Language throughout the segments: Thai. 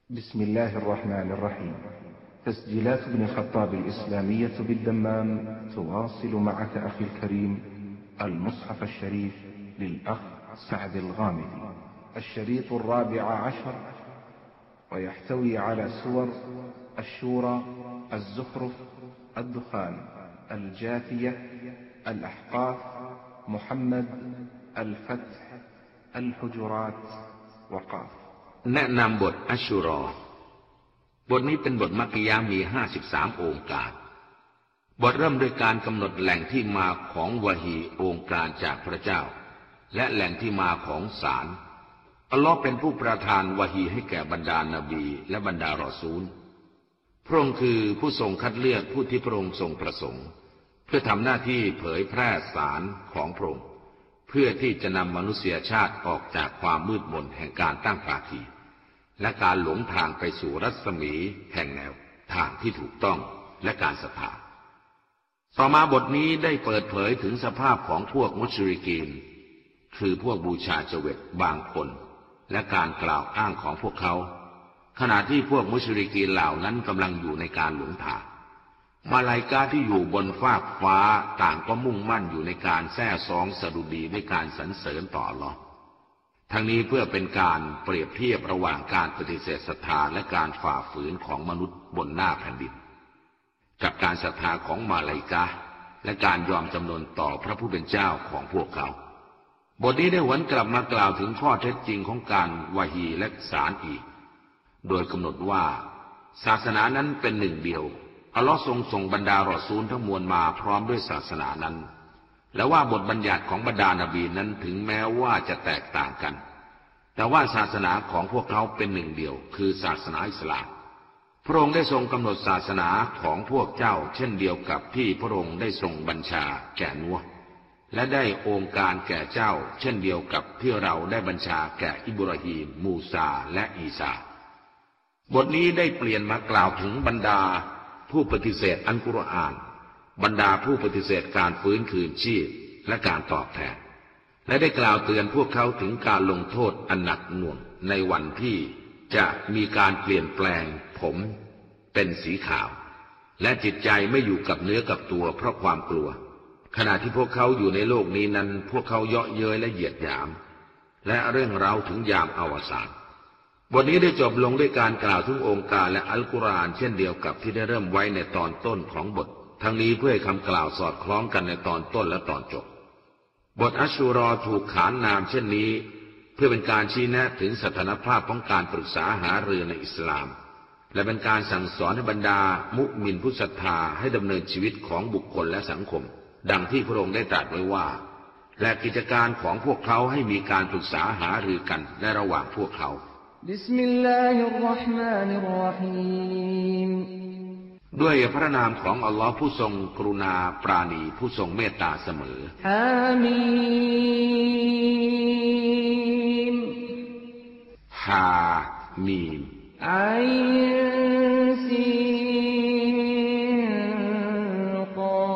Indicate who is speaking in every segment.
Speaker 1: بسم الله الرحمن الرحيم. تسجيلات ابن الخطاب الإسلامية بالدمام تواصل معك أخي الكريم المصحف الشريف للأخ سعد الغامدي، الشريط 14، ويحتوي على سور الشورى، الزخرف، الدخان، الجاثية، الأحقاف، محمد، الفتح، الحجرات، وقاف.
Speaker 2: แนะนำบทอัชชุรอบทนี้เป็นบทมักกิยะห์มี53องค์การบทเริ่มด้วยการกำหนดแหล่งที่มาของวะฮีองค์การจากพระเจ้าและแหล่งที่มาของสารอัลลอฮ์เป็นผู้ประทานวะฮีให้แก่บรรดานบีและบรรดารอซูลพระองค์คือผู้ทรงคัดเลือกผู้ที่พระองค์ทรงประสงค์เพื่อทำหน้าที่เผยแพร่สารของพระองค์เพื่อที่จะนำมนุษยชาติออกจากความมืดมนแห่งการตั้งภาคีและการหลงทางไปสู่รัศมีแห่งแนวทางที่ถูกต้องและการศรัทธาต่อมาบทนี้ได้เปิดเผยถึงสภาพของพวกมุชริกีนคือพวกบูชาเจวิตบางคนและการกล่าวอ้างของพวกเขาขณะที่พวกมุชริกีนเหล่านั้นกำลังอยู่ในการหลงทางมาลาอิกะฮ์ที่อยู่บนฟากฟ้าต่างก็มุ่งมั่นอยู่ในการแซ่ซ้องสดุดีด้วยการสรรเสริญต่ออัลเลาะห์ทั้งนี้เพื่อเป็นการเปรียบเทียบระหว่างการปฏิเสธศรัทธาและการฝ่าฝืนของมนุษย์บนหน้าแผ่นดินกับการศรัทธาของมาลาอิกะฮ์และการยอมจำนนต่อพระผู้เป็นเจ้าของพวกเขาบทนี้ได้หวนกลับมากล่าวถึงข้อเท็จจริงของการวะฮีและสารอีกโดยกำหนดว่าศาสนานั้นเป็นหนึ่งเดียวอัลลอฮ์ทรงส่งบรรดารอซูลทั้งมวลมาพร้อมด้วยศาสนานั้นและว่าบทบัญญัติของบรรดานบีนั้นถึงแม้ว่าจะแตกต่างกันแต่ว่าศาสนาของพวกเขาเป็นหนึ่งเดียวคือศาสนาอิสลามพระองค์ได้ทรงกำหนดศาสนาของพวกเจ้าเช่นเดียวกับที่พระองค์ได้ทรงบัญชาแก่นูห์และได้องค์การแก่เจ้าเช่นเดียวกับที่เราได้บัญชาแก่อิบราฮีมมูซาและอีสาบทนี้ได้เปลี่ยนมากล่าวถึงบรรดาผู้ปฏิเสธอัลกุรอานบรรดาผู้ปฏิเสธการฟื้นคืนชีพและการตอบแทนและได้กล่าวเตือนพวกเขาถึงการลงโทษอันหนักหน่วงในวันที่จะมีการเปลี่ยนแปลงผมเป็นสีขาวและจิตใจไม่อยู่กับเนื้อกับตัวเพราะความกลัวขณะที่พวกเขาอยู่ในโลกนี้นั้นพวกเขาเยาะเย้ยและเหยียดหยามและเรื่องราวถึงยามอวสานบทนี้ได้จบลงด้วยการกล่าวถึงองค์การและอัลกุรอานเช่นเดียวกับที่ได้เริ่มไว้ในตอนต้นของบททั้งนี้เพื่อให้คำกล่าวสอดคล้องกันในตอนต้นและตอนจบบทอัชชุรอถูกขานนามเช่นนี้เพื่อเป็นการชี้แนะถึงสถานภาพของการปรึกษาหารือในอิสลามและเป็นการสั่งสอนให้บรรดามุมินผู้ศรัทธาให้ดำเนินชีวิตของบุคคลและสังคมดังที่พระองค์ได้ตรัสไว้ว่าและกิจการของพวกเขาให้มีการปรึกษาหารือกันในระหว่างพวกเขา
Speaker 3: บิสมิลลาฮิรเราะห์มานิรเราะฮีม
Speaker 2: ด้วยพระนามของอัลลอฮ์ผู้ทรงกรุณาปราณีผู้ทรงเมตตาเสมอ
Speaker 3: ฮามีม
Speaker 2: ฮามีม
Speaker 3: อัยซีก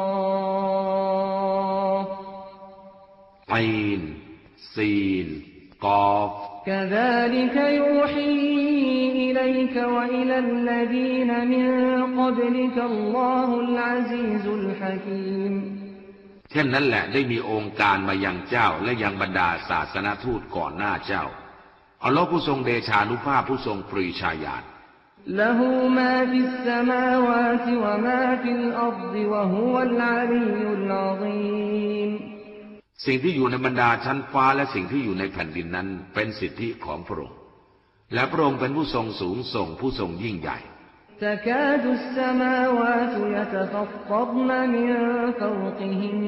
Speaker 3: อฟ
Speaker 2: อัยนซีนกอฟ
Speaker 3: كذلك يوحي إليك وإلى الذين من قبلك الله العزيز الحكيم
Speaker 2: เช่นนั้นแหละได้มีองค์การมายังเจ้าและยังบรรดาศาสนทูตก่อนหน้าเจ้าอัลลอฮ์ผู้ทรงเดชานุภาพผู้ทรงปรีชาญาณ
Speaker 3: ละฮูมาฟิสสมาวาติวะมาฟิลอัรฎิวะฮุวัลอะลียุลอะซีม
Speaker 2: สิ่งที่อยู่ในบรรดาชั้นฟ้าและสิ่งที่อยู่ในแผ่นดินนั้นเป็นสิทธิของพระองค์และพระองค์เป็นผู้ทรงสูงส่งผู้ทรงยิ่งใหญ่
Speaker 3: تكاد السماوات يتفطرن من فوقهن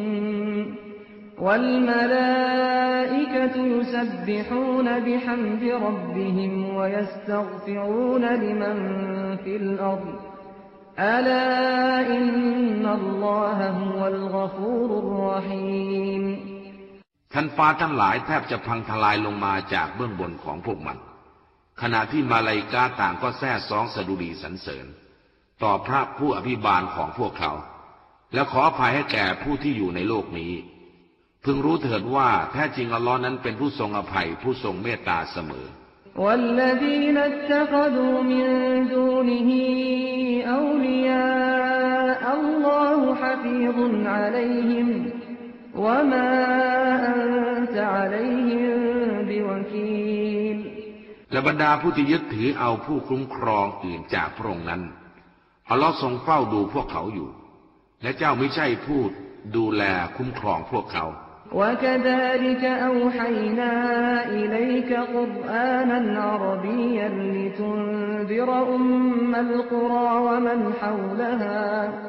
Speaker 3: والملائكة يسبحون بحمد ربهم ويستغفرون لمن في الأرض ألا إن الله هو الغفور الرحيم
Speaker 2: ชั้นฟ้าทั้งหลายแทบจะพังทลายลงมาจากเบื้องบนของพวกมันขณะที่มาลาอิกะฮ์ต่างก็แซ่ซ้องสดุดีสรรเสริญต่อพระผู้อภิบาลของพวกเขาและขออภัยให้แก่ผู้ที่อยู่ในโลกนี้พึงรู้เถิดว่าแท้จริงอัลลอฮ์นั้นเป็นผู้ทรงอภัยผู้ทรงเมตตาเสมอ
Speaker 3: والذين اتخذوا من دونه أولياء الله حفيظ عليهم وما أنت عليهم بوكيل
Speaker 2: และบรรดาผู้ที่ยึดถือเอาผู้คุ้มครองอื่นจากพระองค์นั้นอัลลอฮ์ทรงเฝ้าดูพวกเขาอยู่และเจ้าไม่ใช่ผู้ดูแลคุ้มครองพวกเขา
Speaker 3: وكذلك أوحينا إليك قرآنا عربيا لتنذر أم القرى ومن حولها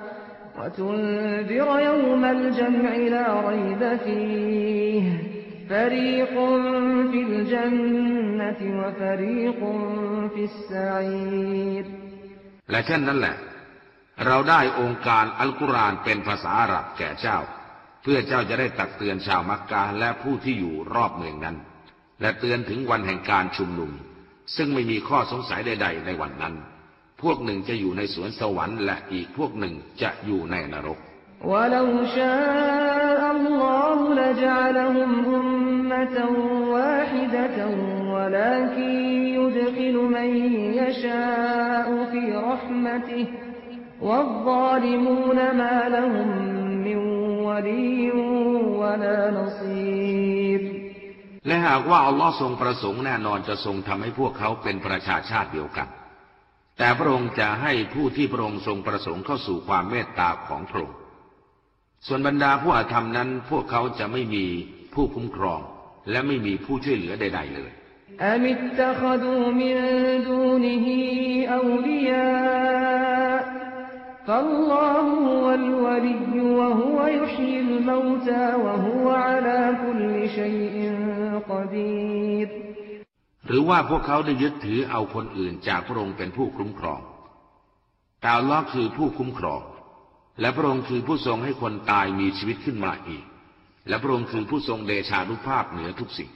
Speaker 3: وتنذر يوم الجمع لا ريب فيه فريق في الجنة وفريق في السعير
Speaker 2: และเช่นนั้นแหละเราได้องค์การอัลกุรอานเป็นภาษาอาหรับแก่เจ้าเพื่อเจ้าจะได้ตักเตือนชาวมักกะฮ์และผู้ที่อยู่รอบเมืองนั้นและเตือนถึงวันแห่งการชุมนุมซึ่งไม่มีข้อสงสัยใดๆในวันนั้นพวกหนึ่งจะอยู่ในสวนสวรรค์และอีกพวกหนึ่งจะอยู่ในนรก
Speaker 3: وَلَوْ شَاءَ اللَّهُ لَجَعَلَهُمْ أُمَّةً وَاحِدَةً وَلَكِنْ يُدْخِلُ مَن يَشَاءُ فِي رَحْمَتِهِ وَالظَّالِمُونَ مَا لَهُم مِّن وَلِيٍّ وَلَا نَصِيرٍ
Speaker 2: และหากว่าอัลลอฮ์ทรงประสงค์แน่นอนจะทรงทำให้พวกเขาเป็นประชาชาติเดียวกันแต่พระองค์จะให้ผู้ที่พระองค์ทรงประสงค์เข้าสู่ความเมตตาของพระองค์ส่วนบรรดาผู้อาธรรมนั้นพวกเขาจะไม่มีผู้คุ้มครองและไม่มีผู้ช่วยเหลือใดๆเลย
Speaker 3: อัมิตตะคดูมินดูนิฮิอวลิยาฟัลลอฮุฮุวัลวะลิยวะฮุวะยุฮยิลเมาตาวะฮุวะอะลาคุลลิชัยอินกอดีร
Speaker 2: หรือว่าพวกเขาได้ยึดถือเอาคนอื่นจากพระองค์เป็นผู้คุ้มครองแต่อัลเลาะห์คือผู้คุ้มครองและพระองค์คือผู้ทรงให้คนตายมีชีวิตขึ้นมาอีกและพระองค์คือผู้ทรงเดชานุภาพเหนือทุกสิ่ง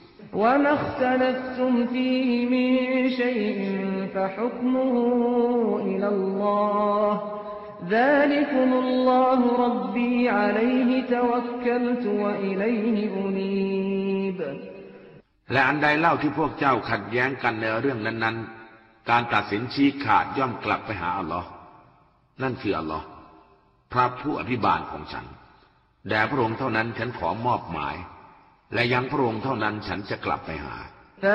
Speaker 2: และอันใดเล่าที่พวกเจ้าขัดแย้งกันในเรื่องนั้นๆการตัดสินชี้ขาดย่อมกลับไปหาอัลลอฮ์นั่นคืออัลลอฮ์พระผู้อภิบาลของฉันแด่พระองค์เท่านั้นฉันขอมอบหมายและยังพระองค์เท่านั้นฉันจะกลับไปหา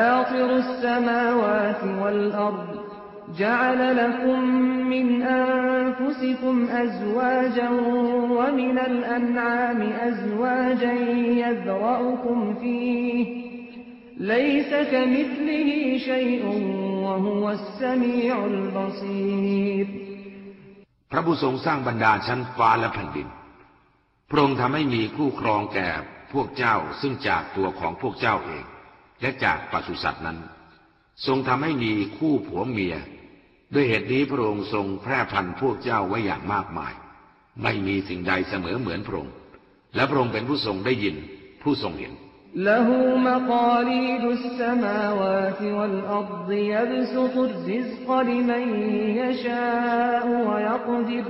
Speaker 3: جعل لكم من أنفسكم أزواجا ومن الأنعام أزواجا يذرأكم فيه ليس كمثله شيء وهو السميع البصير
Speaker 2: พระผู้ทรงสร้างบรรดาชั้นฟ้าและแผ่นดินพระองค์ทำให้มีคู่ครองแก่พวกเจ้าซึ่งจากตัวของพวกเจ้าเองและจากปศุสัตว์นั้นทรงทำให้มีคู่ผัวเมียด้วยเหตุนี้พระองค์ทรงแพร่พันธุ์พวกเจ้าไว้อย่างมากมายไม่มีสิ่งใดเสมอเหมือนพระองค์และพระองค์เป็นผู้ทรงได้ยินผู้ทรงเห็น
Speaker 3: له مقاليد السماوات والأرض يبسط الرزق لمن يشاء ويقدر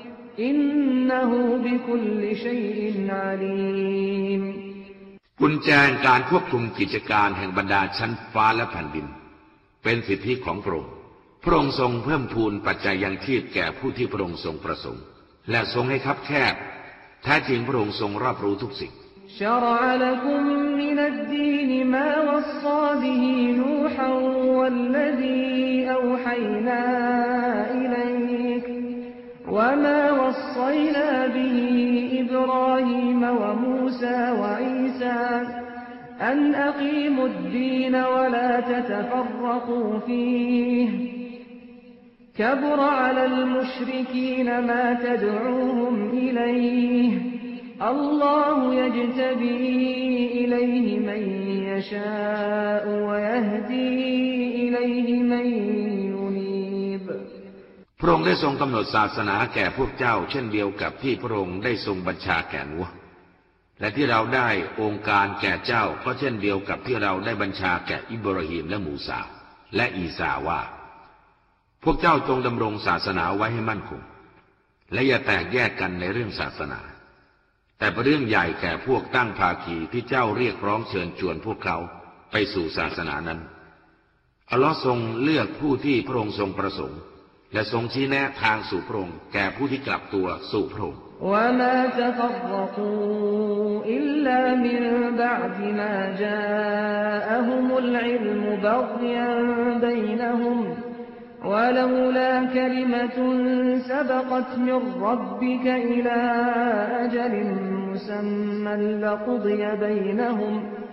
Speaker 3: إنه بكل شيء عليم
Speaker 2: กุญแจการควบคุมกิจการแห่งบรรดาชั้นฟ้าและแผ่นดินเป็นสิทธิของพระองค์พระองค์ทรงเพิ่มพูนปัจจัยยังชีพแก่ผู้ที่พระองค์ทรงประสงค์และทรงให้คับแคบแท้จริงพระองค์ทรงรอบรู้ทุกสิ่ง
Speaker 3: شرع لكم من الدين ما وصى به نوحا والذي أوحينا إليك وما وصينا به إبراهيم وموسى وعيسى أن أقيموا الدين ولا تتفرقوا فيه كبر على المشركين ما تدعوهم إليه الله يجتبي إليه من يشاء ويهدي إليه من ينيب
Speaker 2: พระองค์ได้ทรงกำหนดศาสนาแก่พวกเจ้าเช่นเดียวกับที่พระองค์ได้ทรงบัญชาแก่นูห์และที่เราได้องค์การแก่เจ้าก็เช่นเดียวกับที่เราได้บัญชาแก่อิบราฮิมและมูซาและอีสาว่าพวกเจ้าจงดำรงศาสนาไว้ให้มั่นคงและอย่าแตกแยกกันในเรื่องศาสนาแต่เป็นเรื่องใหญ่แก่พวกตั้งภาคีที่เจ้าเรียกร้องเชิญชวนพวกเขาไปสู่ศาสนานั้นอัลลอฮ์ทรงเลือกผู้ที่พระองค์ทรงประสงค์และทรงชี้แนะทางสู่พระองค์แก่ผู้ที่กลับตัวสู่พระองค์
Speaker 3: وما تفرقوا إلا من بعد ما جاءهم العلم بغيا بينهم ولولا كلمة سبقت من ربك إلى أجل مسمى لقضي بينهم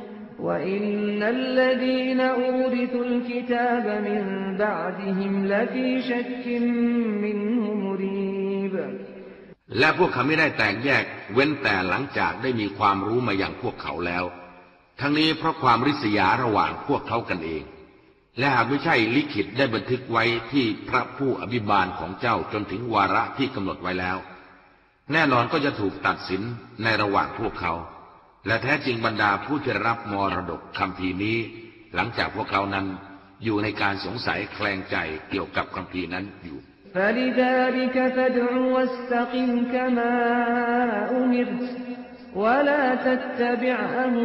Speaker 3: وإن الذين أورثوا الكتاب من بعدهم لفي شك منه مريب
Speaker 2: และพวกเขาไม่ได้แตกแยกเว้นแต่หลังจากได้มีความรู้มาอย่างพวกเขาแล้วทั้งนี้เพราะความริษยาระหว่างพวกเขากันเองและหากไม่ใช่ลิขิตได้บันทึกไว้ที่พระผู้อภิบาลของเจ้าจนถึงวาระที่กำหนดไว้แล้วแน่นอนก็จะถูกตัดสินในระหว่างพวกเขาและแท้จริงบรรดาผู้ที่รับมรดกคัมภีร์นี้หลังจากพวกเขานั้นอยู่ในการสงสัยแคลงใจเกี่ยวกับคัมภีร์นั้นอยู่
Speaker 3: فلذلك فادع واستقم كما أمرت ولا تتبع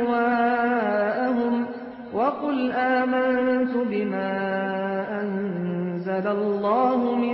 Speaker 3: أهواءهم وقل آمنت بما أنزل الله من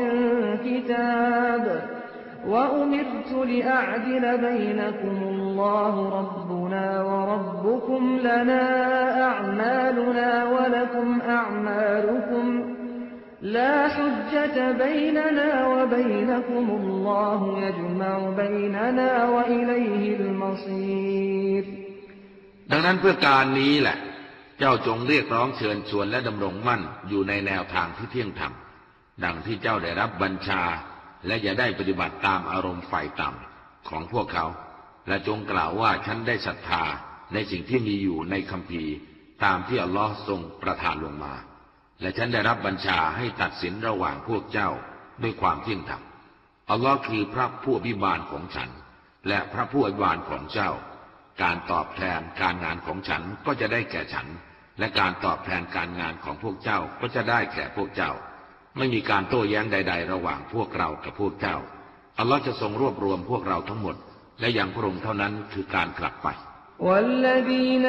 Speaker 3: كتاب وأمرت لأعدل بينكم الله ربنا وربكم لنا أعمالنا ولكم أعمالكم لا حجة بيننا وبينكم الله يجمع بيننا وإليه المصير
Speaker 2: ดังนั้นเพื่อการนี้แหละเจ้าจงเรียกร้องเชิญชวนและดำรงมั่นอยู่ในแนวทางที่เที่ยงธรรมดังที่เจ้าได้รับบัญชาและอย่าได้ปฏิบัติตามอารมณ์ฝ่ายต่ำของพวกเขาและจงกล่าวว่าฉันได้ศรัทธาในสิ่งที่มีอยู่ในคัมภีร์ตามที่อัลลอฮ์ทรงประทานลงมาและฉันได้รับบัญชาให้ตัดสินระหว่างพวกเจ้าด้วยความเที่ยงธรรมอัลลอฮ์คือพระผู้อภิบาลของฉันและพระผู้อภิบาลของเจ้าการตอบแทนการงานของฉันก็จะได้แก่ฉันและการตอบแทนการงานของพวกเจ้าก็จะได้แก่พวกเจ้าไม่มีการโต้แย้งใดๆระหว่างพวกเรากับพวกเจ้าอัลลอฮ์จะทรงรวบรวมพวกเราทั้งหมดและอย่างพระองค์เท่านั้นคือการกลับไป
Speaker 3: والذين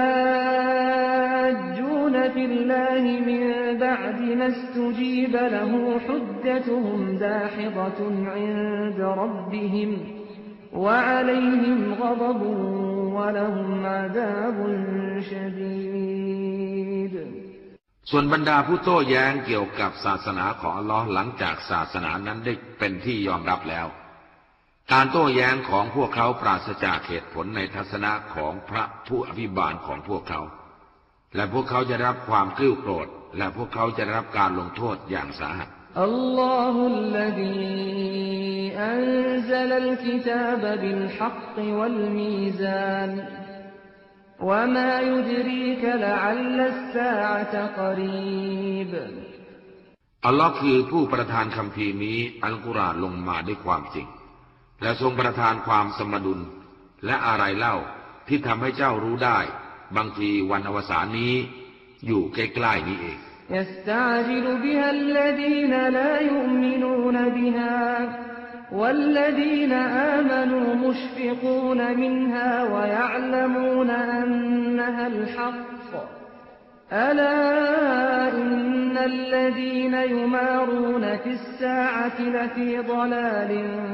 Speaker 3: يحاجون في الله من بعد ما استجيب له حجتهم داحضة عند ربهم وعليهم غضب ولهم عذاب شديد
Speaker 2: ส่วนบรรดาผู้โต้แย้งเกี่ยวกับศาสนาของอัลลอฮ์หลังจากศาสนานั้นได้เป็นที่ยอมรับแล้วการโต้แย้งของพวกเขาปราศจากเหตุผลในทัศนะของพระผู้อภิบาลของพวกเขาและพวกเขาจะรับความกลิ้วโกรธและพวกเขาจะรับการลงโทษอย่างสาหัส
Speaker 3: อัลลอฮุลลซีอันซัลัลกิตาบบิลฮักกวัลมีซานวะมายุดรีกละอัลลัสซาอะตะกอรีบ
Speaker 2: อัลลอฮ์คือผู้ประทานคัมภีร์นี้อัลกุรอานลงมาด้วยความจริงและทรงประทานความสมดุลและอะไรเล่าที่ทำให้เจ้ารู้ได้บางทีวันอวสานนี้อยู่ใกล้ๆนี้เอง
Speaker 3: يستعجل بها الذين لا يؤمنون بها والذين آمنوا مشفقون منها ويعلمون أنها الحق ألا إن الذين يمارون في الساعة لفي ضلال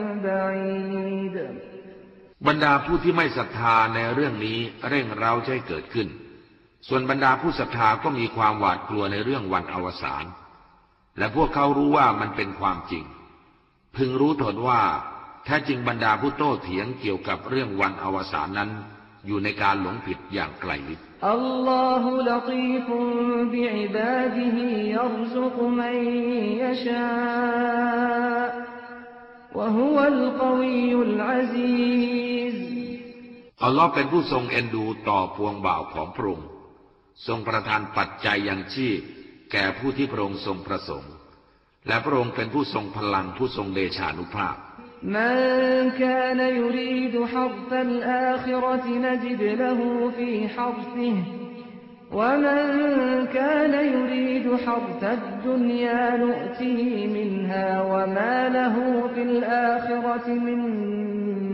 Speaker 3: بعيد
Speaker 2: บรรดาผู้ที่ไม่ศรัทธาในเรื่องนี้เร่งเร้าให้เกิดขึ้นส่วนบรรดาผู้ศรัทธาก็มีความหวาดกลัวในเรื่องวันอวสานและพวกเขารู้ว่ามันเป็นความจริงพึงรู้เถิดว่าแท้จริงบรรดาผู้โต้เถียงเกี่ยวกับเรื่องวันอวสานนั้นอยู่ในการหลงผิดอย่างไกลลิบ
Speaker 3: อัลลอฮุลตีฟุบิอิบาดิฮิยัรซุกมันยะชาวะฮุวัลกวียุลอะซีซ
Speaker 2: อัลลอฮ์เป็นผู้ทรงเอ็นดูต่อพวงบ่าวของพระองค์ทรงประทานปัจจัยยังชีพแก่ผู้ที่พระองค์ทรงประสงค์และพระองค์เป็นผู้ทรงพลังผู้ทรงเดชานุภาพ
Speaker 3: من كان يريد حرث الآخرة نجد له في حرثه ومن كان يريد حرث الدنيا نؤته منها وما له في الآخرة من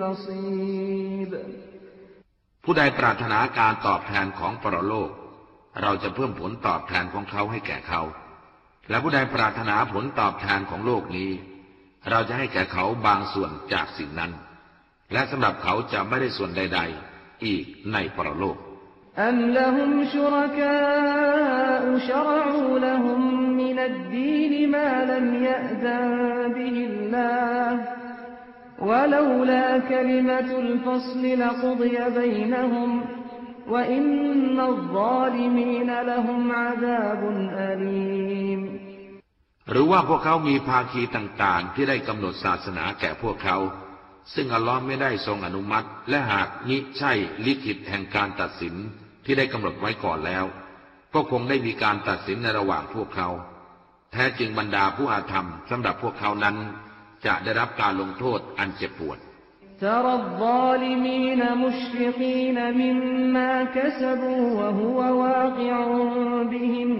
Speaker 3: نصيب
Speaker 2: ผู้ใดปรารถนาการตอบแทนของปรโลกเราจะเพิ่มผลตอบแทนของเขาให้แก่เขาและผู้ใดปรารถนาผลตอบแทนของโลกนี้เราจะให้แก่เขาบางส่วนจากสิ่งนั้นและสำหรับเขาจะไม่ได้ส่วนใดๆอีกในปรโลก
Speaker 3: أم لهم شركاء شرعوا لهم من الدين ما لم يأذن به الله ولولا كلمة الفصل لقضي بينهم وإن الظالمين لهم عذاب أليم
Speaker 2: หรือว่าพวกเขามีภาคีต่างๆที่ได้กำหนดศาสนาแก่พวกเขาซึ่งอัลลอฮ์ไม่ได้ทรงอนุมัติและหากมิใช่ลิขิตแห่งการตัดสินที่ได้กำหนดไว้ก่อนแล้วก็คงได้มีการตัดสินในระหว่างพวกเขาแท้จริงบรรดาผู้อาธรรมสำหรับพวกเขานั้นจะได้รับการลงโทษอันเจ็บปวด
Speaker 3: ترى الظالمين مشفقين مما كسبوا وهو واقع بهم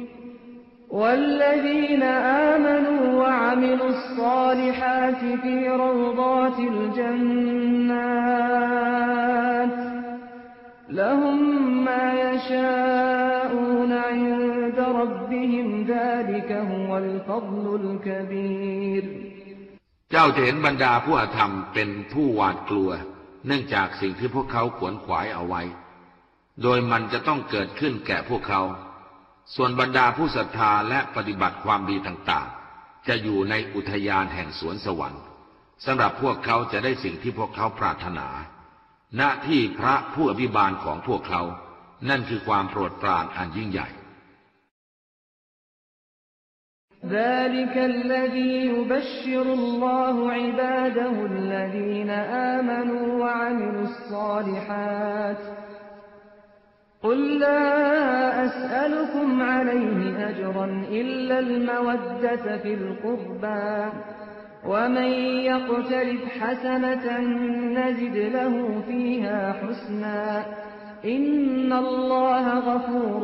Speaker 3: والذين آمنوا وعملوا الصالحات في روضات الجنات لهم ما يشاءون عند ربهم ذلك هو الفضل الكبير
Speaker 2: เจ้าจะเห็นบรรดาผู้อาธรรมเป็นผู้หวาดกลัวเนื่องจากสิ่งที่พวกเขาขวนขวายเอาไว้โดยมันจะต้องเกิดขึ้นแก่พวกเขาส่วนบรรดาผู้ศรัทธาและปฏิบัติความดีต่างๆจะอยู่ในอุทยานแห่งสวนสวรรค์สำหรับพวกเขาจะได้สิ่งที่พวกเขาปรารถนาณที่พระผู้อภิบาลของพวกเขานั่นคือความโปรดปรานอันยิ่งใหญ่
Speaker 3: ذلك الذي يبشر الله عباده الذين آمنوا وعملوا الصالحات قل لا أسألكم عليه أجرا إلا المودة في القربى ومن يقترف حسنة نزد له فيها حسنا إن الله غفور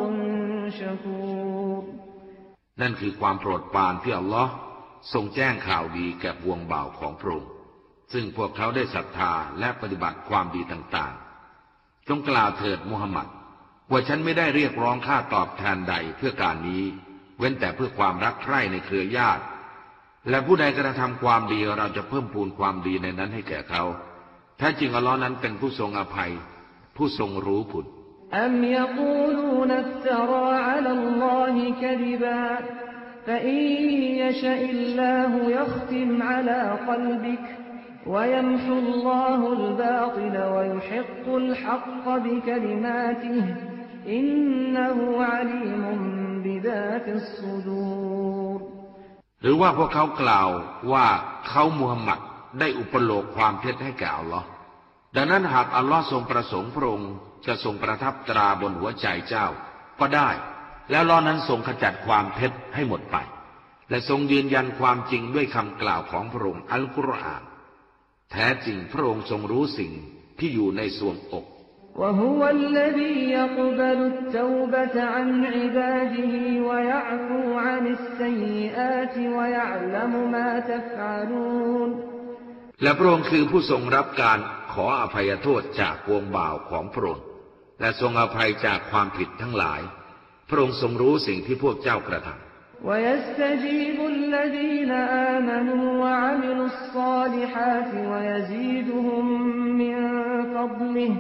Speaker 3: شكور
Speaker 2: นั่นคือความโปรดปรานที่อัลลอฮ์ทรงแจ้งข่าวดีแก่พวงบ่าวของพระองค์ซึ่งพวกเขาได้ศรัทธาและปฏิบัติความดีต่างๆจงกล่าวเถิดมุฮัมมัดว่าฉันไม่ได้เรียกร้องค่าตอบแทนใดเพื่อการนี้เว้นแต่เพื่อความรักใคร่ในเครือญาติและผู้ใดกระทำความดีเราจะเพิ่มพูนความดีในนั้นให้แก่เขาแท้จริงอัลลอฮ์นั้นเป็นผู้ทรงอภัยผู้ทรงรู้ผล
Speaker 3: أم يقولون افترى على الله كذبا فإن يشاء الله يختم على قلبك ويمحو الله الباطل ويحق الحق بكلماته إنه عليم بذات الصدور
Speaker 2: หรือว่าพวกเขากล่าวว่าเขามุฮัมมัดได้อุปโลกความเท็จให้แก่อัลลอฮ์ดังนั้นหากอัลลอฮ์ทรงประสงค์พระองค์จะทรงประทับตราบนหัวใจเจ้าก็ได้แล้วอัลลอฮ์นั้นทรงขจัดความเท็จให้หมดไปและทรงยืนยันความจริงด้วยคำกล่าวของพระองค์อัลกุรอานแท้จริงพระองค์ทรงรู้สิ่งที่อยู่ในส่วงอก
Speaker 3: وهو الذي يقبل التوبة عن عباده ويعفو عن السيئات ويعلم ما تفعلون
Speaker 2: และพระองค์คือผู้ทรงรับการขออภัยโทษจากพวงบ่าวของพระองค์และทรงอภัยจากความผิดทั้งหลายพระองค์ทรงรู้สิ่งที่พวกเจ้ากระทำ
Speaker 3: ويستجيب الذين آمنوا وعملوا الصالحات ويزيدهم من فضله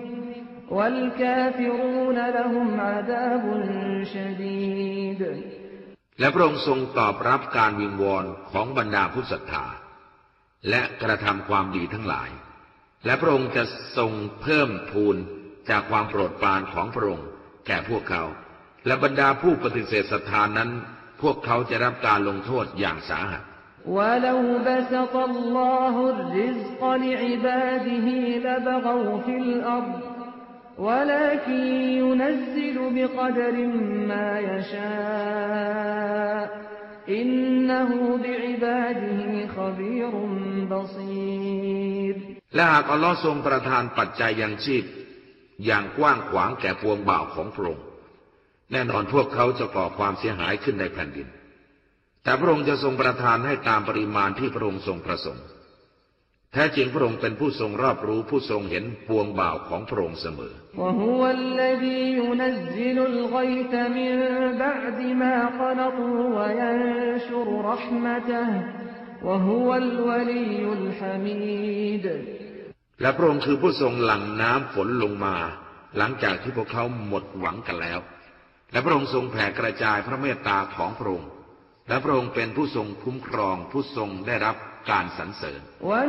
Speaker 3: والكافرون لهم عذاب شديد
Speaker 2: และพระองค์ทรงตอบรับการวิงวอนของบรรดาผู้ศรัทธาและกระทำความดีทั้งหลายและพระองค์จะทรงเพิ่มพูนจากความโปรดปรานของพระองค์แก่พวกเขาและบรรดาผู้ปฏิเสธศรัทธานั้นพวกเขาจะรับการลงโทษอย่างสาหัส
Speaker 3: وَلَوْ بَسَطَ اللَّهُ الرِّزْقَ لِعِبَادِهِ لَبَغَوْا فِي الْأَرْضِ وَلَكِنْ يُنَزِّلُ بِقَدَرٍ مَّا يَشَاءُ إِنَّهُ بِعِبَادِهِ خَبِيرٌ بَصِيرٌ
Speaker 2: และหากอัลลอฮ์ทรงประทานปัจจัยยังชีพอย่างกว้างขวางแก่พวงบ่าวของพระองค์แน่นอนพวกเขาจะก่อความเสียหายขึ้นในแผ่นดินแต่พระองค์จะทรงประทานให้ตามปริมาณที่พระองค์ทรงประสงค์แท้จริงพระองค์เป็นผู้ทรงรอบรู้ผู้ทรงเห็นปวงบ่าวของพระองค์เสมอและพระองค์คือผู้ทรงหลั่งน้ำฝนลงมาหลังจากที่พวกเขาหมดหวังกันแล้วและพระองค์ทรงแผ่กระจายพระเมตตาของพระองค์และพระองค์เป็นผู้ทรงคุ้มครองผู้ทรงได้รับการสรรเสริญ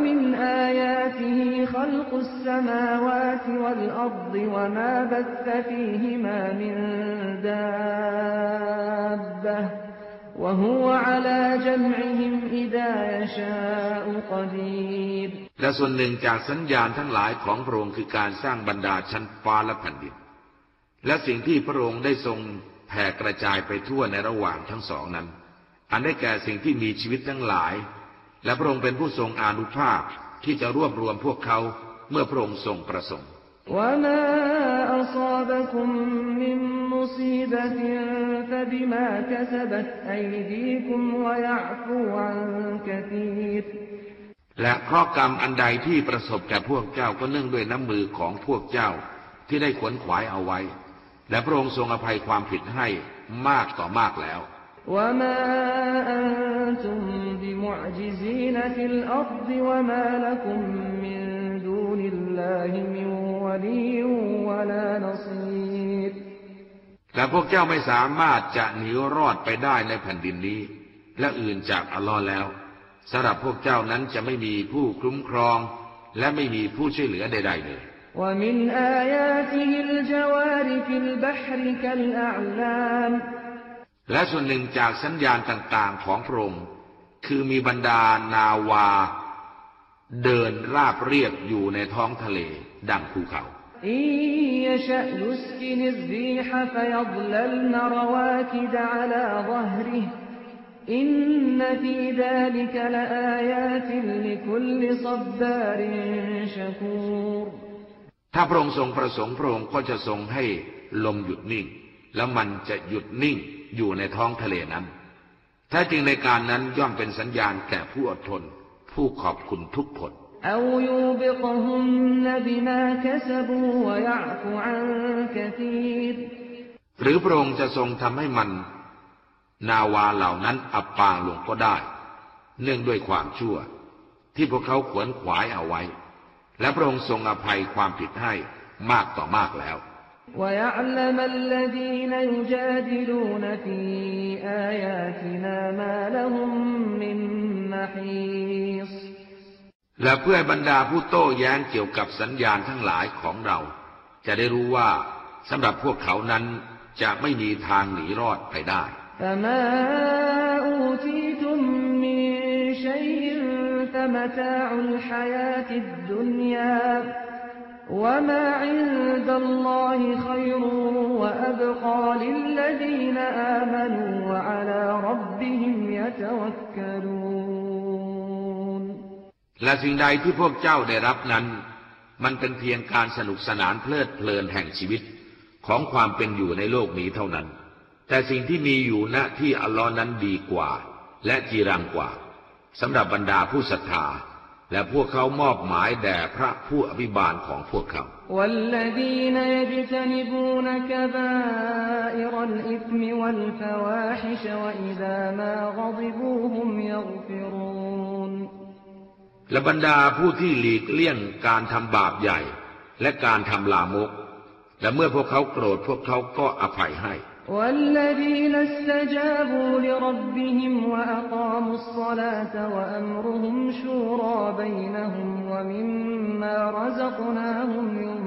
Speaker 2: และส่วนหนึ่งจากสัญญาณทั้งหลายของพระองค์คือการสร้างบรรดาชั้นฟ้าและแผ่นดินและสิ่งที่พระองค์ได้ทรงแผ่กระจายไปทั่วในระหว่างทั้งสองนั้นอันได้แก่สิ่งที่มีชีวิตทั้งหลายและพระองค์เป็นผู้ทรงอานุภาพที่จะรวบรวมพวกเขาเมื่อพระองค์ทรงประสงค์และข้อกรรมอันใดที่ประสบแก่พวกเจ้าก็เนื่องด้วยน้ำมือของพวกเจ้าที่ได้ขวนขวายเอาไว้และพระองค์ทรงอภัยความผิดให้มากต่อมากแล้ว
Speaker 3: وما أنتم بمعجزين في الأرض وما لكم من دون الله من ولي ولا نصير
Speaker 2: และพวกเจ้าไม่สามารถจะหนีรอดไปได้ในแผ่นดินนี้และอื่นจากอัลลอฮ์แล้วสำหรับพวกเจ้านั้นจะไม่มีผู้คุ้มครองและไม่มีผู้ช่วยเหลือใดๆเลย
Speaker 3: ومن آياته الجوار في البحر كالأعلام
Speaker 2: และส่วนหนึ่งจากสัญญาณต่างๆของพระองค์คือมีบรรดานาวาเดินราบเรียบอยู่ในท้องทะเลดังภูเขาถ้าพระองค์ทรงประสงค์พระองค์ก็จะทรงให้ลมหยุดนิ่งแล้วมันจะหยุดนิ่งอยู่ในท้องทะเลนั้นแท้จริงในการนั้นย่อมเป็นสัญญาณแก่ผู้อดทนผู้ขอบคุณทุกคนหรือพระองค์จะทรงทำให้มันนาวาเหล่านั้นอับปางลงก็ได้เนื่องด้วยความชั่วที่พวกเขาขวนขวายเอาไว้และพระองค์ทรงอภัยความผิดให้มากต่อมากแล้ว
Speaker 3: ويعلم الذين يجادلون في آياتنا ما لهم من محيص
Speaker 2: และเพื่อบรรดาผู้โต้แย้งเกี่ยวกับสัญญาณทั้งหลายของเราจะได้รู้ว่าสำหรับพวกเขานั้นจะไม่มีทางหนีรอดไปได้
Speaker 3: فما أوتيتم من شيء فمتاع الحياة الدنيا وما عند الله خير وأبقى للذين آمنوا وعلى ربهم يتوكلون
Speaker 2: และสิ่งใดที่พวกเจ้าได้รับนั้นมันเป็นเพียงการสนุกสนานเพลิดเพลินแห่งชีวิตของความเป็นอยู่ในโลกนี้เท่านั้นแต่สิ่งที่มีอยู่ณที่อัลลอฮ์นั้นดีกว่าและจีรังกว่าสำหรับบรรดาผู้ศรัทธาและพวกเขามอบหมายแด่พระผู้อภิบาลของพวกเขาและบรรดาผู้ที่หลีกเลี่ยงการทำบาปใหญ่และการทำลามกและเมื่อพวกเขาโกรธพวกเขาก็อภัยให้
Speaker 3: والذين استجابوا لربهم وأقاموا الصلاة وأمرهم شورى بينهم ومما رزقناهم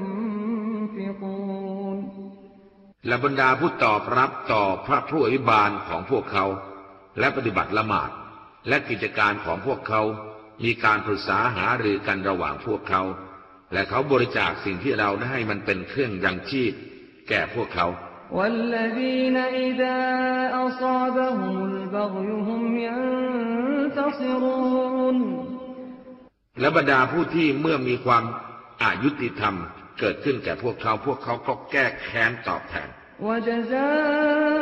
Speaker 3: ينفقون
Speaker 2: และบรรดาผู้ตอบรับต่อพระผู้อภิบาลของพวกเขาและปฏิบัติละหมาดและกิจการของพวกเขามีการปรึกษาหารือกันระหว่างพวกเขาและเขาบริจาคสิ่งที่เราได้ให้มันเป็นเครื่องยังชีพแก่พวกเขา
Speaker 3: والذين إذا أصابهم البغي هم ينتصرون
Speaker 2: และบรรดาผู้ที่เมื่อมีความอยุติธรรมเกิดขึ้นแก่พวกเขาก็แก้แค้นตอบแทน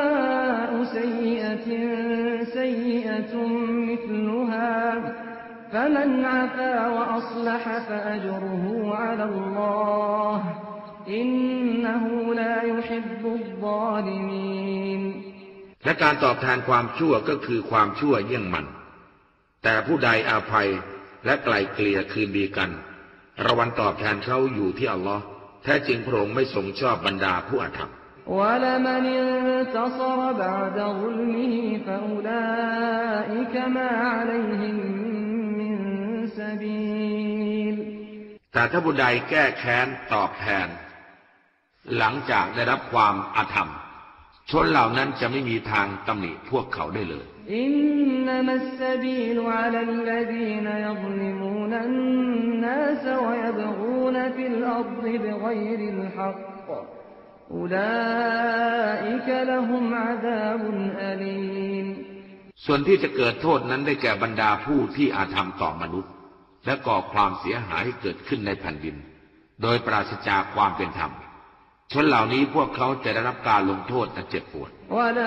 Speaker 3: وجزاء سيئة سيئة مثلها فمن عفا وأصلح فأجره على الله إنه لا يحب الظالمين
Speaker 2: และการตอบแทนความชั่วก็คือความชั่วเยี่ยงมันแต่ผู้ใดอภัยและไกล่เกลี่ยคืนดีกันรางวัลตอบแทนเขาอยู่ที่อัลลอฮ์แท้จริงพระองค์ไม่ทรงชอบบรรดาผู้อธรรม
Speaker 3: وَلَمَنِ انتَصَرَ بَعْدَ ظُلْمِهِ فَأُولَئِكَ مَا عَلَيْهِم مِّن سَبِيلٍ
Speaker 2: แต่ถ้าผู้ใดแก้แค้นตอบแทนหลังจากได้รับความอธรรมชนเหล่านั้นจะไม่มีทางตำหนิพวกเขาได้เลย
Speaker 3: อินนัมัสซะบีลอะลัลลซีนยัซลิมูนันนาสวะยับกูนฟิลอัรฎิบิฆอยริลฮักอุลาอิกะละฮุมอะซาบุนอะลีม
Speaker 2: ส่วนที่จะเกิดโทษนั้นได้แก่บรรดาผู้ที่อาธรรมต่อมนุษย์และก่อความเสียหายให้เกิดขึ้นในแผ่นดินโดยปราศจากความเป็นธรรมชนเหล่านี้พวกเขาจะได้รับการลงโทษอันเจ็บปวด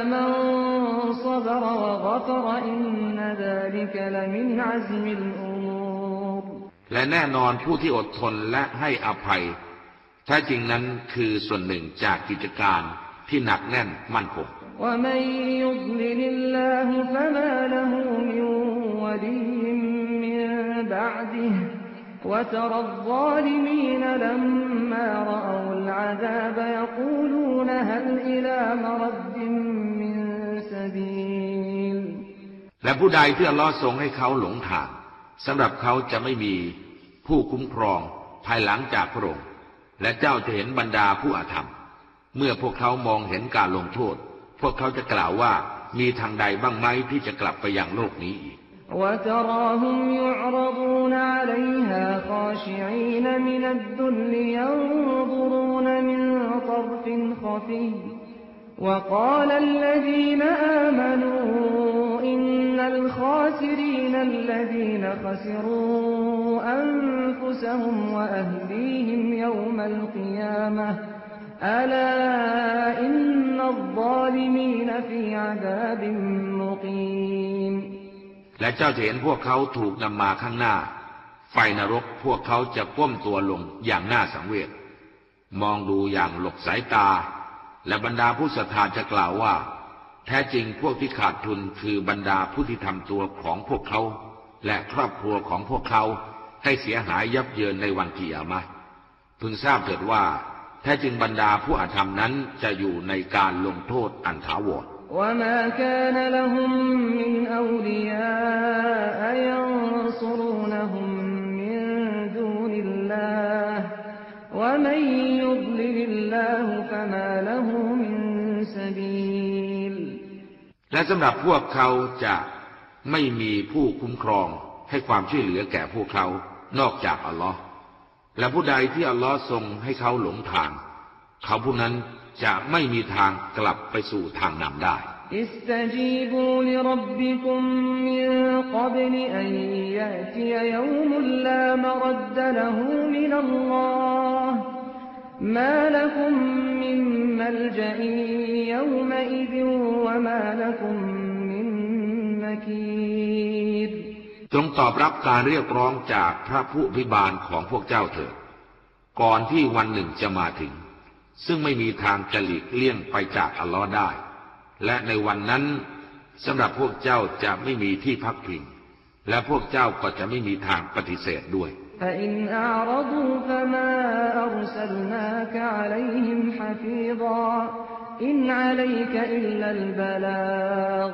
Speaker 2: และแน่นอนผู้ที่อดทนและให้อภัยแท้จริงนั้นคือส่วนหนึ่งจากกิจการที่หนักแน่นมั่นคง
Speaker 3: وترى الظالمين لما رأوا العذاب يقولون هل إلى مرد من سبيل
Speaker 2: และผู้ใดที่อัลเลาะห์ทรงให้เขาหลงทางสำหรับเขาจะไม่มีผู้คุ้มครองภายหลังจากพระองค์และเจ้าจะเห็นบรรดาผู้อาธรรมเมื่อพวกเขามองเห็นการลงโทษพวกเขาจะกล่าวว่ามีทางใดบ้างไหมที่จะกลับไปยังโลกนี้อีก
Speaker 3: وتراهم يعرضون عليها خاشعين من الذل ينظرون من طرف خفي وقال الذين آمنوا إن الخاسرين الذين خسروا أنفسهم وأهليهم يوم القيامة ألا إن الظالمين في عذاب مقيم
Speaker 2: และเจ้าจะเห็นพวกเขาถูกนำมาข้างหน้าไฟนรกพวกเขาจะก้มตัวลงอย่างน่าสังเวชมองดูอย่างหลบสายตาและบรรดาผู้ศรัทธาจะกล่าวว่าแท้จริงพวกที่ขาดทุนคือบรรดาผู้ที่ทำตัวของพวกเขาและครอบครัวของพวกเขาให้เสียหายยับเยินในวันกิยามะห์พึงทราบเถิดว่าแท้จริงบรรดาผู้อาธรรมนั้นจะอยู่ในการลงโทษอันถาวร
Speaker 3: وما كان لهم من أولياء ينصرونهم من دون الله ومن يضلل الله فما له من سبيل
Speaker 2: และสำหรับพวกเขาจะไม่มีผู้คุ้มครองให้ความช่วยเหลือแก่พวกเขานอกจากอัลลอฮ์และผู้ใดที่อัลลอฮ์ทรงให้เขาหลงทางเขาผู้นั้นจะไม่มีทางกลับไปสู่ทางนำได้
Speaker 3: อิสตะจีบูลิร็อบบิกุมมินกับลอันยะติยยอมลามรัดละฮูมินัลลอฮ์มาละกุมมินมัลญะอินยอมอิซวะมาละกุมมินมะกีร
Speaker 2: จงตอบรับการเรียกร้องจากพระผู้อภิบาลของพวกเจ้าเถิดก่อนที่วันหนึ่งจะมาถึงซึ่งไม่มีทางจะหลีกเลี่ยงไปจากอัลลอฮ์ได้และในวันนั้นสำหรับพวกเจ้าจะไม่มีที่พักพิงและพวกเจ้าก็จะไม่มีทางปฏิเสธด้วย
Speaker 3: فإن أعرضوا فما أرسلناك عليهم حفيظا إن عليك إلا البلاغ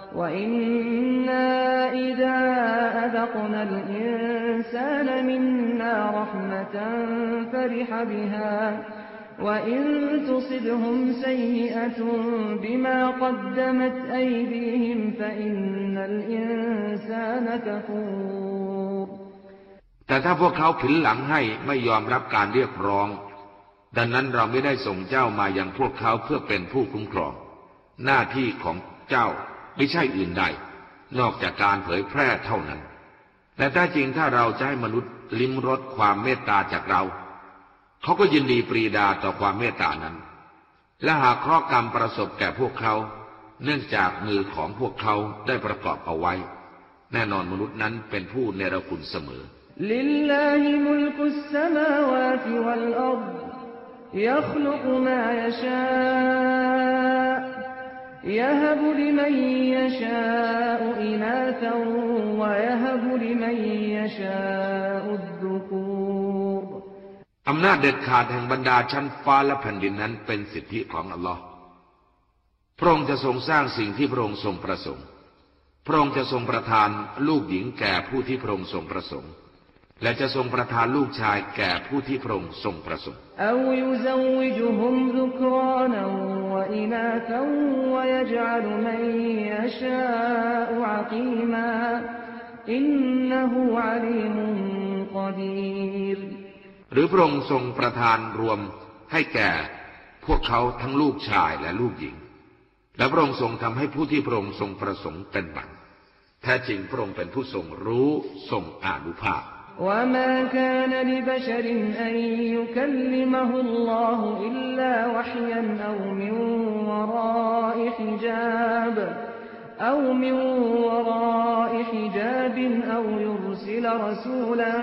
Speaker 3: وإنا إذا أذقنا الإنسان منا رحمة فرح بها وإن تصبهم سيئة بما قدمت أيديهم فإن الإنسان كفور
Speaker 2: แต่ถ้าพวกเขาผินหลังให้ไม่ยอมรับการเรียกร้องดังนั้นเราไม่ได้ส่งเจ้ามายังพวกเขาเพื่อเป็นผู้คุ้มครองหน้าที่ของเจ้าไม่ใช่อื่นใดนอกจากการเผยแพร่เท่านั้นและแท้จริงถ้าเราจะให้มนุษย์ลิ้มรสความเมตตาจากเราเขาก็ยินดีปรีดาต่อความเมตตานั้นและหากเคราะห์กรรมประสบแก่พวกเขาเนื่องจากมือของพวกเขาได้ประกอบเอาไว้แน่นอนมนุษย์นั้นเป็นผู้เนรคุณเสมอ
Speaker 3: لله ملك السماوات والأرض يخلق ما يشاء يهب لمن يشاء إناثا ويهب لمن يشاء الذكور
Speaker 2: อำนาจเด็ดขาดแห่งบรรดาชั้นฟ้าและแผ่นดินนั้นเป็นสิทธิของอัลลอฮ์พระองค์จะทรงสร้างสิ่งที่พระองค์ทรงประสงค์พระองค์จะทรงประทานลูกหญิงแก่ผู้ที่พระองค์ทรงประสงค์และจะทรงประทานลูกชายแก่ผู้ที่พระองค์ทรงประสงค์หรือพระองค์ทรงประทานรวมให้แก่พวกเขาทั้งลูกชายและลูกหญิงและพระองค์ทรงทำให้ผู้ที่พระองค์ทรงประสงค์เป็นบัณฑิตแท้จริงพระองค์เป็นผู้ทรงรู้ทรงอานุภาพ
Speaker 3: وما كان لبشر أن يكلمه الله إلا وحيا أو من وراء حجاب أو يرسل رسولا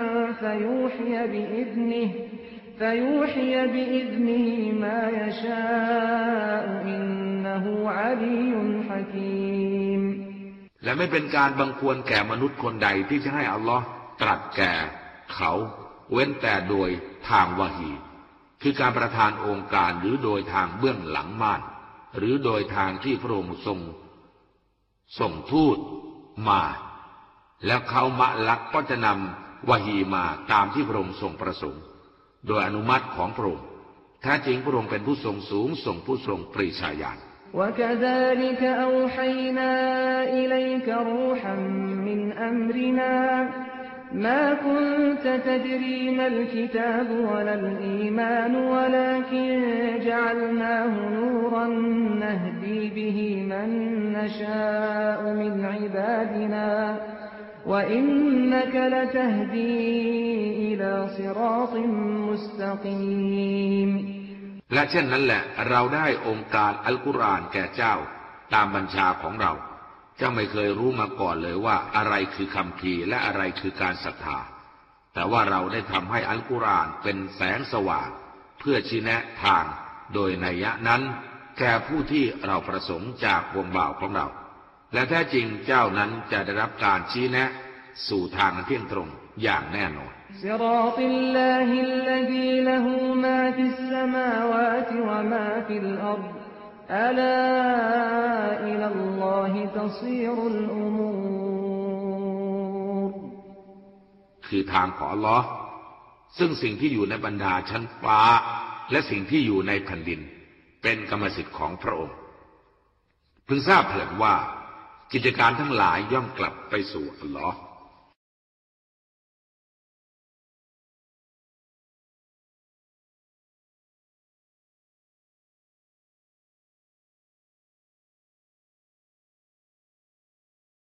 Speaker 3: فيوحي بإذنه ما يشاء إنه علي حكيم
Speaker 2: และไม่เป็นการบังควรแก่มนุษย์คนใดที่จะให้อัลลอฮ์ตรัสแก่เขาเว้นแต่โดยทางวะฮีคือการประทานองค์การหรือโดยทางเบื้องหลังม่านหรือโดยทางที่พระองค์ทรงส่งทูตมาแล้วเขามะลักก็จะนำวะฮีมาตามที่พระองค์ทรงประสงค์โดยอนุมัติของพระองค์แท้จริงพระองค์เป็นผู้ทรงสูงทรงผู้ทรงปรีชาญาณ
Speaker 3: وكذلك أوحينا إليك روحا من أمرنا ما كنت تدري ما الكتاب ولا الإيمان ولكن جعلناه نورا نهدي به من نشاء من عبادنا وإنك لتهدي إلى صراط مستقيم
Speaker 2: และเช่นนั้นแหละเราได้องค์การอัลกุรอานแก่เจ้าตามบัญชาของเราเจ้าไม่เคยรู้มาก่อนเลยว่าอะไรคือคัมภีร์และอะไรคือการศรัทธาแต่ว่าเราได้ทำให้อัลกุรอานเป็นแสงสว่างเพื่อชี้แนะทางโดยนัยยะนั้นแก่ผู้ที่เราประสงค์จากวงบ่าวของเราและแท้จริงเจ้านั้นจะได้รับการชี้แนะสู่ทางเที่ยงตรงอย่างแน่นอน
Speaker 3: صراط الله الذي له ما في السماوات وما في الأرض ألا إلى الله تصير الأمور
Speaker 2: คือทางของอัลลอฮ์ซึ่งสิ่งที่อยู่ในบรรดาชั้นฟ้าและสิ่งที่อยู่ในแผ่นดินเป็นกรรมสิทธิ์ของพระองค์พึงทราบเถิดว่ากิจการทั้งหลายย่อมกลับไปสู่อัลลอฮ์